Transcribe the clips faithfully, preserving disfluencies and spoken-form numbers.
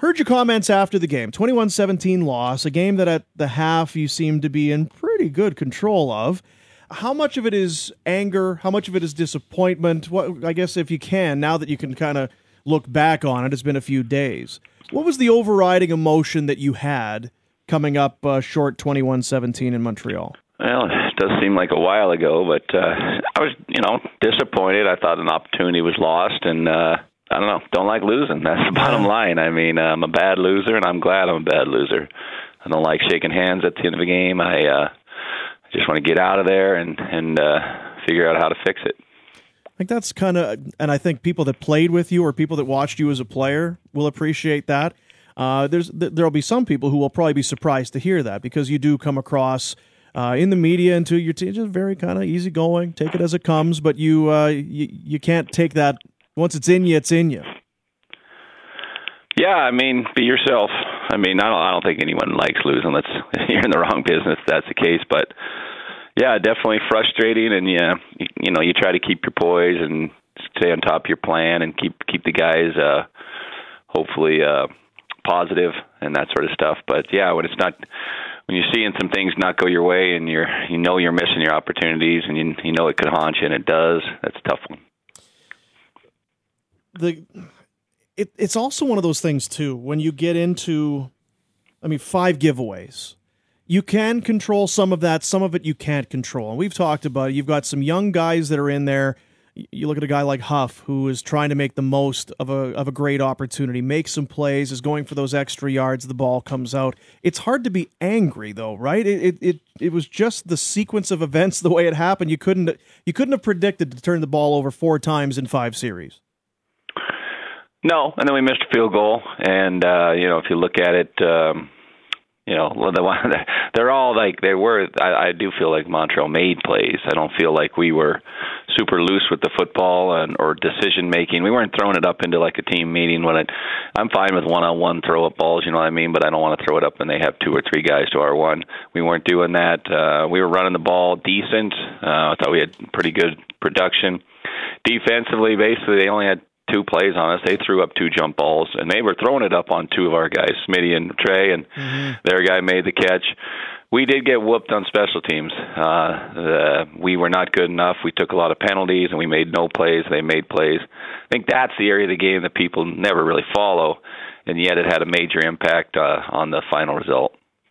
heard your comments after the game. twenty-one seventeen loss, a game that at the half you seemed to be in pretty good control of. How much of it is anger? How much of it is disappointment? What, I guess if you can, now that you can kind of look back on it, it's been a few days. What was the overriding emotion that you had coming up uh, short twenty-one seventeen in Montreal? Well, it does seem like a while ago, but uh, I was, you know, disappointed. I thought an opportunity was lost, and uh, I don't know, don't like losing. That's the bottom line. I mean, uh, I'm a bad loser, and I'm glad I'm a bad loser. I don't like shaking hands at the end of a game. I uh, just want to get out of there and, and uh, figure out how to fix it. I think that's kind of, and I think people that played with you or people that watched you as a player will appreciate that. Uh, there's there'll be some people who will probably be surprised to hear that, because you do come across uh, in the media and to your team just very kind of easygoing, take it as it comes, but you, uh, you you can't take that. Once it's in you, it's in you. Yeah, I mean, be yourself. I mean, I don't I don't think anyone likes losing. Let's you're in the wrong business if that's the case, but yeah, definitely frustrating, and yeah, you, you know, you try to keep your poise and stay on top of your plan and keep keep the guys uh, hopefully uh, positive and that sort of stuff. But yeah, when it's not, when you're seeing some things not go your way, and you're you know you're missing your opportunities, and you you know it could haunt you, and it does. That's a tough one. The it it's also one of those things too, when you get into, I mean, five giveaways. You can control some of that, some of it you can't control. And we've talked about it. You've got some young guys that are in there. You look at a guy like Huff, who is trying to make the most of a of a great opportunity, make some plays, is going for those extra yards, the ball comes out. It's hard to be angry, though, right? It it it, it was just the sequence of events, the way it happened. You couldn't you couldn't have predicted to turn the ball over four times in five series. No, and then we missed a field goal. And, uh, you know, if you look at it, um, you know, the, they're all like they were. I, I do feel like Montreal made plays. I don't feel like we were super loose with the football and or decision making. We weren't throwing it up into like a team meeting. When I, I'm fine with one-on-one throw-up balls, you know what I mean. But I don't want to throw it up when they have two or three guys to our one. We weren't doing that. Uh, we were running the ball decent. Uh, I thought we had pretty good production. Defensively, basically, they only had two plays on us. They threw up two jump balls, and they were throwing it up on two of our guys, Smitty and Trey, and mm-hmm. their guy made the catch. We did get whooped on special teams. Uh, the, we were not good enough. We took a lot of penalties, and we made no plays. They made plays. I think that's the area of the game that people never really follow, and yet it had a major impact uh, on the final result.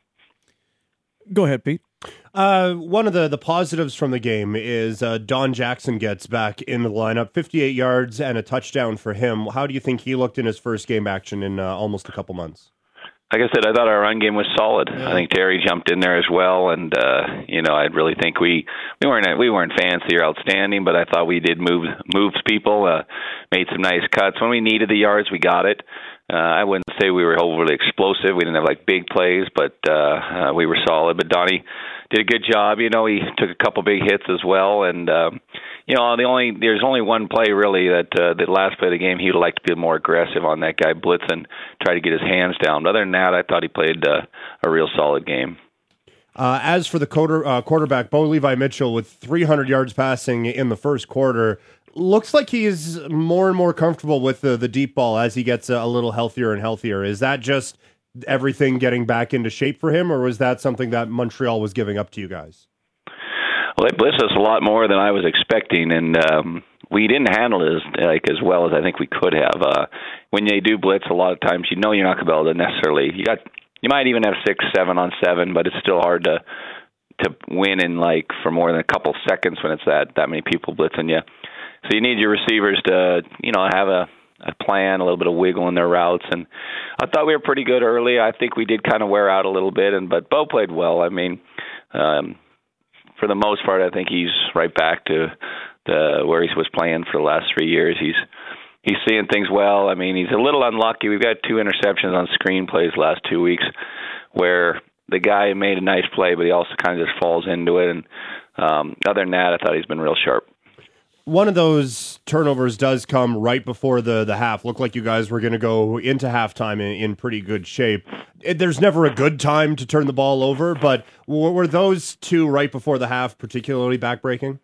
Go ahead, Pete. Uh, one of the, the positives from the game is uh, Don Jackson gets back in the lineup, fifty-eight yards and a touchdown for him. How do you think he looked in his first game action in uh, almost a couple months? Like I said, I thought our run game was solid. Yeah. I think Terry jumped in there as well, and uh, you know, I really think we we weren't we weren't fancy or outstanding, but I thought we did move moves people, uh, made some nice cuts. When we needed the yards, we got it. Uh, I wouldn't say we were overly explosive. We didn't have like big plays, but uh, uh, we were solid. But Donnie did a good job. You know, he took a couple big hits as well, and um, you know, the only there's only one play really that uh, the last play of the game he would like to be more aggressive on that guy blitzing, try to get his hands down. But other than that, I thought he played uh, a real solid game. Uh, as for the quarter, uh, quarterback, Bo Levi Mitchell with three hundred yards passing in the first quarter, looks like he is more and more comfortable with the, the deep ball as he gets a, a little healthier and healthier. Is that just everything getting back into shape for him, or was that something that Montreal was giving up to you guys? Well, they blitzed us a lot more than I was expecting, and um, we didn't handle it as, like, as well as I think we could have. Uh, when they do blitz, a lot of times you know you're not going to be able to necessarily. You got you might even have six, seven on seven, but it's still hard to to win in like for more than a couple seconds when it's that that many people blitzing you. So you need your receivers to, you know, have a, a plan, a little bit of wiggle in their routes. And I thought we were pretty good early. I think we did kind of wear out a little bit, and but Bo played well. I mean, um, for the most part, I think he's right back to the, where he was playing for the last three years. He's he's seeing things well. I mean, he's a little unlucky. We've got two interceptions on screen plays the last two weeks where the guy made a nice play, but he also kind of just falls into it. And um, other than that, I thought he's been real sharp. One of those turnovers does come right before the, the half. Looked like you guys were going to go into halftime in, in pretty good shape. It, there's never a good time to turn the ball over, but were those two right before the half particularly backbreaking?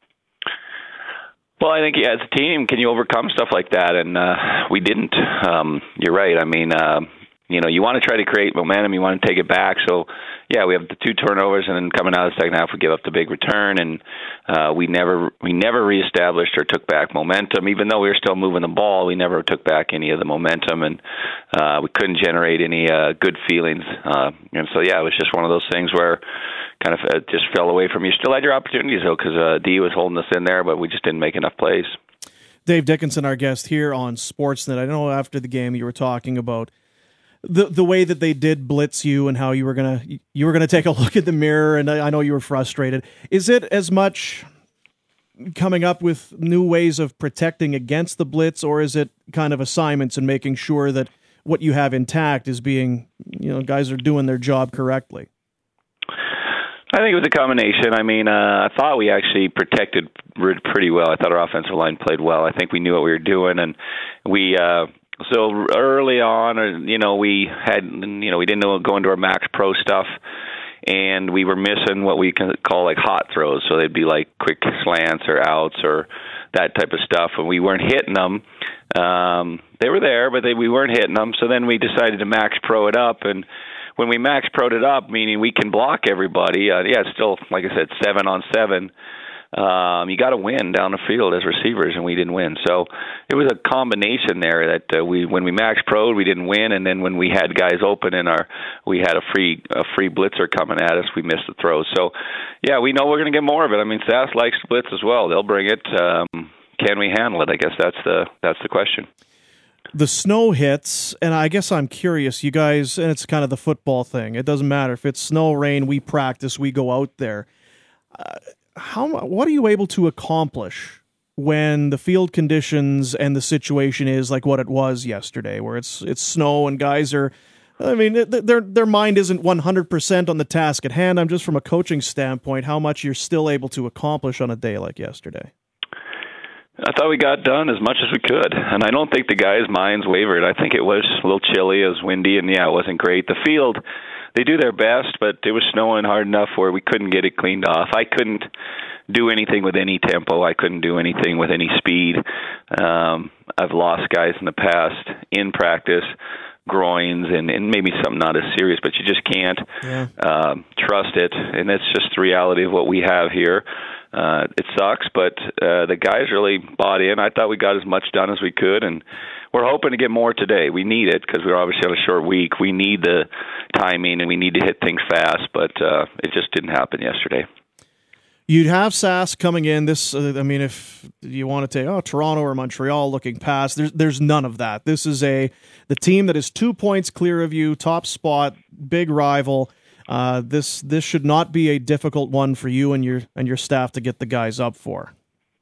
Well, I think as a team, can you overcome stuff like that? And uh, we didn't. Um, you're right. I mean, uh, you know, you want to try to create momentum. You want to take it back. So, yeah, we have the two turnovers, and then coming out of the second half, we give up the big return, and uh, we never we never reestablished or took back momentum. Even though we were still moving the ball, we never took back any of the momentum, and uh, we couldn't generate any uh, good feelings. Uh, and so, yeah, it was just one of those things where kind of uh, just fell away from you. Still had your opportunities, though, because uh, D was holding us in there, but we just didn't make enough plays. Dave Dickenson, our guest here on Sportsnet. I know after the game you were talking about the the way that they did blitz you and how you were gonna you were gonna take a look at the mirror, and I, I know you were frustrated. Is it as much coming up with new ways of protecting against the blitz, or is it kind of assignments and making sure that what you have intact is being, you know, guys are doing their job correctly? I think it was a combination. I mean, uh, I thought we actually protected pretty well. I thought our offensive line played well. I think we knew what we were doing, and we uh, so early on, you know, we had, you know, we didn't know go into our Max Pro stuff, and we were missing what we can call like hot throws. So they'd be like quick slants or outs or that type of stuff, and we weren't hitting them. Um, they were there, but they, we weren't hitting them. So then we decided to Max Pro it up, and when we Max Pro'd it up, meaning we can block everybody, uh, yeah, it's still, like I said, seven on seven. Um, you got to win down the field as receivers, and we didn't win. So it was a combination there that uh, we, when we Max Pro'd, we didn't win, and then when we had guys open and our, we had a free, a free blitzer coming at us, we missed the throws. So, yeah, we know we're going to get more of it. I mean, Sass likes to blitz as well. They'll bring it. Um, can we handle it? I guess that's the that's the question. The snow hits, and I guess I'm curious, you guys, and it's kind of the football thing. It doesn't matter if it's snow, rain, we practice, we go out there. Uh, how what are you able to accomplish when the field conditions and the situation is like what it was yesterday, where it's it's snow and guys are, I mean, their their mind isn't one hundred percent on the task at hand. I'm just from a coaching standpoint, how much you're still able to accomplish on a day like yesterday. I thought we got done as much as we could, and I don't think the guys' minds wavered. I think it was a little chilly, it was windy, and yeah, it wasn't great. The field, they do their best, but it was snowing hard enough where we couldn't get it cleaned off. I couldn't do anything with any tempo. I couldn't do anything with any speed. Um, I've lost guys in the past in practice, groins, and, and maybe something not as serious, but you just can't yeah. um, trust it, and it's just the reality of what we have here. Uh, it sucks, but uh, the guys really bought in. I thought we got as much done as we could, and we're hoping to get more today. We need it because we're obviously on a short week. We need the timing, and we need to hit things fast, but uh, it just didn't happen yesterday. You'd have Sass coming in. This, uh, I mean, if you want to take oh Toronto or Montreal looking past, there's there's none of that. This is a the team that is two points clear of you, top spot, big rival. Uh, this this should not be a difficult one for you and your and your staff to get the guys up for.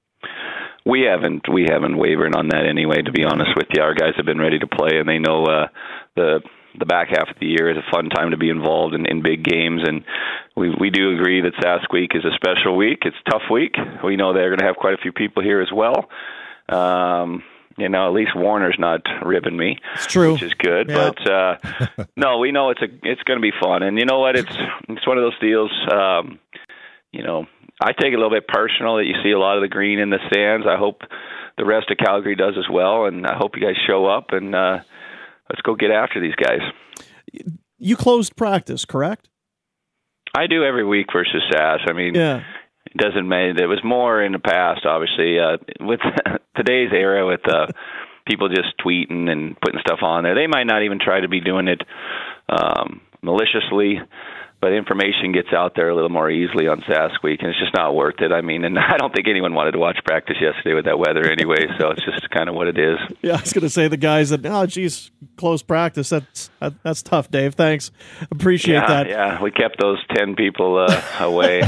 We haven't we haven't wavered on that anyway. To be honest with you, our guys have been ready to play, and they know uh, the the back half of the year is a fun time to be involved in, in big games. And we we do agree that Sask Week is a special week. It's a tough week. We know they're going to have quite a few people here as well. Um, You know, at least Warner's not ribbing me. It's true, which is good. Yeah. But uh, no, we know it's a it's going to be fun. And you know what? It's it's one of those deals. Um, you know, I take it a little bit personal that you see a lot of the green in the stands. I hope the rest of Calgary does as well, and I hope you guys show up and uh, let's go get after these guys. You closed practice, correct? I do every week versus Sass. I mean, yeah. It doesn't matter. It was more in the past, obviously. Uh, with today's era, with uh, people just tweeting and putting stuff on there, they might not even try to be doing it um, maliciously, but information gets out there a little more easily on Sask Week, and it's just not worth it. I mean, and I don't think anyone wanted to watch practice yesterday with that weather anyway, so it's just kind of what it is. Yeah, I was going to say the guys that, oh, geez, close practice, that's that, that's tough, Dave. Thanks. Appreciate yeah, that. Yeah, we kept those ten people uh, away.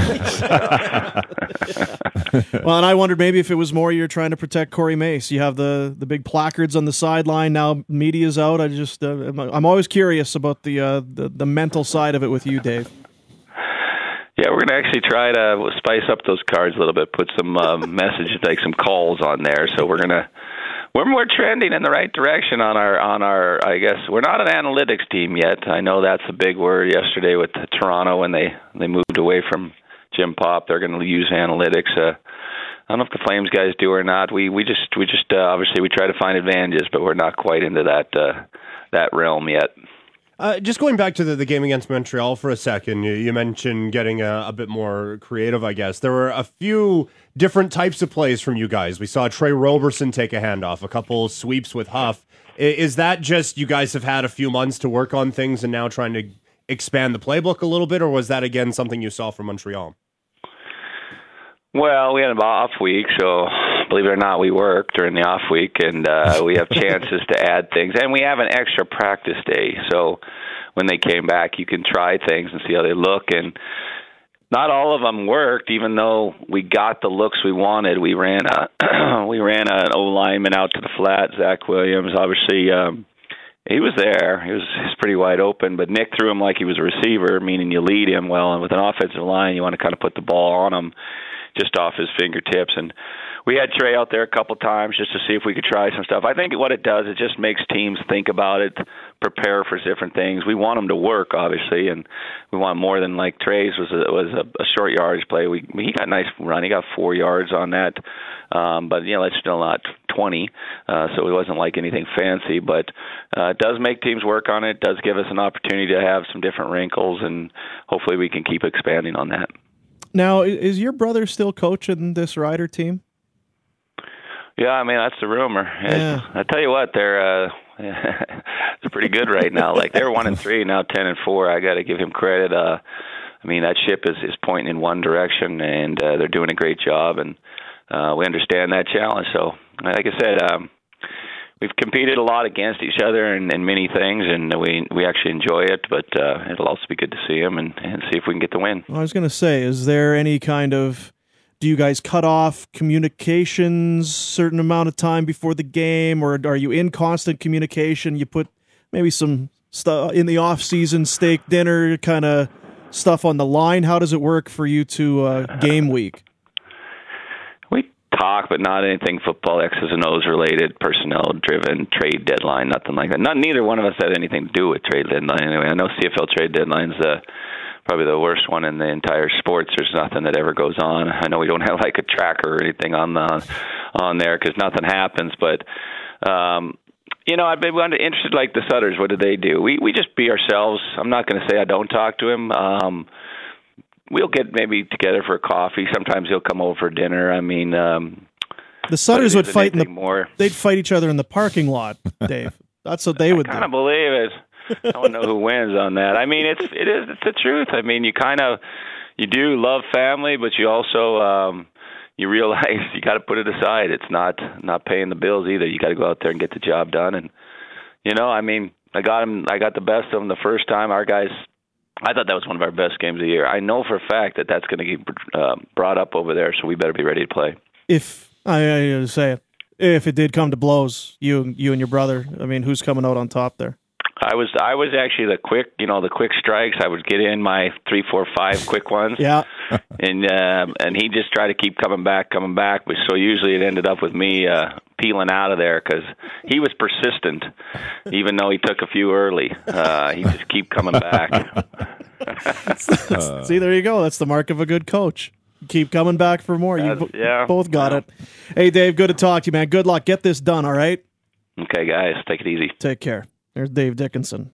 Well, and I wondered maybe if it was more you're trying to protect Corey Mace. You have the, the big placards on the sideline. Now media's out. I just, uh, I'm always curious about the, uh, the the mental side of it with you, Dave. Yeah, we're going to actually try to spice up those cards a little bit, put some um, messages, like some calls on there. So we're going to, we're, we're trending in the right direction on our, on our, I guess, we're not an analytics team yet. I know that's a big word yesterday with Toronto when they, they moved away from Jim Pop. They're going to use analytics. Uh, I don't know if the Flames guys do or not. We, we just, we just, uh, obviously we try to find advantages, but we're not quite into that, uh, that realm yet. Uh, just going back to the, the game against Montreal for a second, you, you mentioned getting a, a bit more creative, I guess. There were a few different types of plays from you guys. We saw Trey Roberson take a handoff, a couple sweeps with Huff. I, is that just you guys have had a few months to work on things and now trying to expand the playbook a little bit, or was that, again, something you saw from Montreal? Well, we had an off week, so believe it or not, we work during the off week, and uh, we have chances to add things. And we have an extra practice day, so when they came back, you can try things and see how they look. And not all of them worked, even though we got the looks we wanted. We ran a we ran an O lineman out to the flat, Zach Williams. Obviously, um, he was there. He was, he was pretty wide open, but Nick threw him like he was a receiver, meaning you lead him well. And with an offensive line, you want to kind of put the ball on him just off his fingertips. And we had Trey out there a couple times just to see if we could try some stuff. I think what it does, it just makes teams think about it, prepare for different things. We want them to work, obviously, and we want more than like Trey's was a, was a, a short yardage play. We he got a nice run. He got four yards on that, um, but you know that's still not twenty, uh, so it wasn't like anything fancy. But uh, it does make teams work on it. It does give us an opportunity to have some different wrinkles, and hopefully we can keep expanding on that. Now, is your brother still coaching this Rider team? Yeah, I mean, that's the rumor. Yeah. I tell you what, they're uh, it's pretty good right now. Like, they're one and three, now ten and four. I got to give him credit. Uh, I mean, that ship is, is pointing in one direction, and uh, they're doing a great job, and uh, we understand that challenge. So, like I said, um, we've competed a lot against each other in, in many things, and we we actually enjoy it, but uh, it'll also be good to see them and, and see if we can get the win. Well, I was going to say, is there any kind of, do you guys cut off communications certain amount of time before the game, or are you in constant communication? You put maybe some stuff in the off-season, steak dinner kind of stuff on the line. How does it work for you to uh, game week? Talk, but not anything football, X's and O's related, personnel driven, trade deadline, nothing like that. Not neither one of us had anything to do with trade deadline. Anyway, I know C F L trade deadline's uh, probably the worst one in the entire sports. There's nothing that ever goes on. I know we don't have like a tracker or anything on the on there because nothing happens. But um, you know, I've been interested like the Sutters. What do they do? We we just be ourselves. I'm not going to say I don't talk to him. Um, We'll get maybe together for a coffee. Sometimes he'll come over for dinner. I mean, um, the Sutters would fight in the more. They'd fight each other in the parking lot, Dave. That's what they would I do. I kind of believe it. I don't know who wins on that. I mean, it's it is it's the truth. I mean, you kind of you do love family, but you also um, you realize you got to put it aside. It's not not paying the bills either. You got to go out there and get the job done. And you know, I mean, I got him. I got the best of them the first time. Our guys. I thought that was one of our best games of the year. I know for a fact that that's going to get uh, brought up over there, so we better be ready to play. If I, I say it, if it did come to blows, you you and your brother, I mean, who's coming out on top there? I was I was actually the quick, you know, the quick strikes. I would get in my three, four, five quick ones. Yeah, and uh, and he just tried to keep coming back, coming back. But so usually it ended up with me uh, peeling out of there because he was persistent, even though he took a few early. Uh, he just keep coming back. See, there you go. That's the mark of a good coach. Keep coming back for more. You yeah, both got yeah. it. Hey, Dave, good to talk to you, man. Good luck. Get this done, all right? Okay, guys, take it easy. Take care. There's Dave Dickinson.